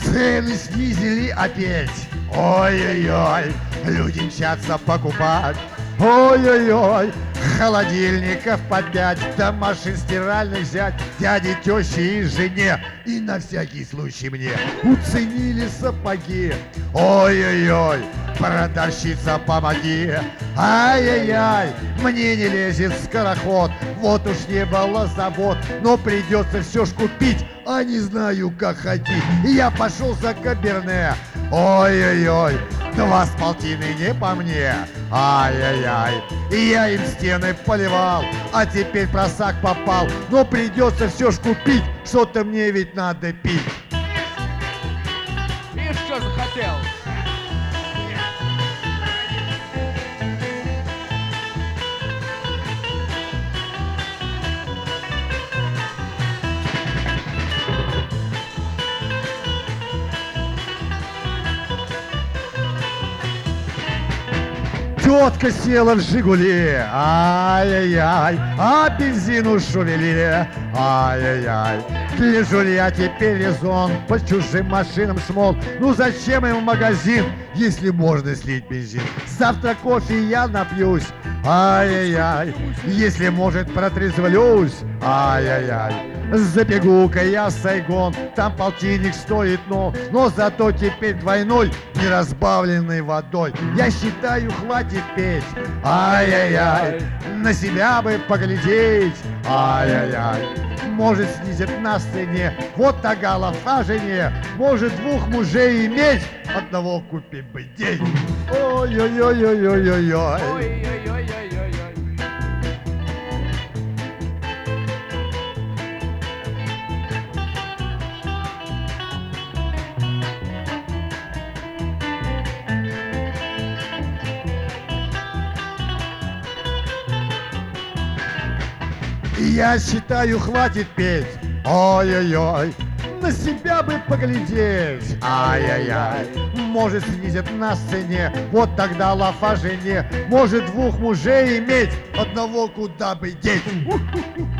Цены снизили опять. Ой-ой-ой, люди мчатся покупать. Ой-ой-ой, холодильников по 5, да машин стиральных взять дяде, теще и жене. И на всякий случай мне уценили сапоги. Ой-ой-ой, продавщица, помоги. Ай-яй-яй, мне не лезет скороход. Вот уж не было забот, но придется все ж купить, а не знаю, как ходить. И я пошел за Каберне. Ой-ой-ой, 2,5 не по мне. Ай-яй-яй, и я им стены поливал, а теперь просак попал. Но придется все ж купить, что-то мне ведь надо пить. И что захотел? Тетка села в «Жигули», ай-яй-яй, а бензину шувели, ай-яй-яй. Гляжу ли я теперь резон, по чужим машинам шмол. Ну зачем им в магазин, если можно слить бензин? Завтра кофе я напьюсь, ай-яй-яй, если может протрезвлюсь, ай-яй-яй. Забегу-ка я в Сайгон, там полтинник стоит, но зато теперь двойной, не разбавленной водой. Я считаю, хватит петь, ай-яй-яй, на себя бы поглядеть, ай-яй-яй. Может, снизит на сцене, вот тагала в жене, может, 2 мужей иметь, одного купить бы день. Ой-ой-ой-ой-ой-ой-ой. Ой-ой-ой-ой-ой-ой. Я считаю, хватит петь, ой-ой-ой, на себя бы поглядеть, ай-яй-яй. Может, снизят на сцене, вот тогда лафа жене, может, 2 мужей иметь, одного куда бы деть.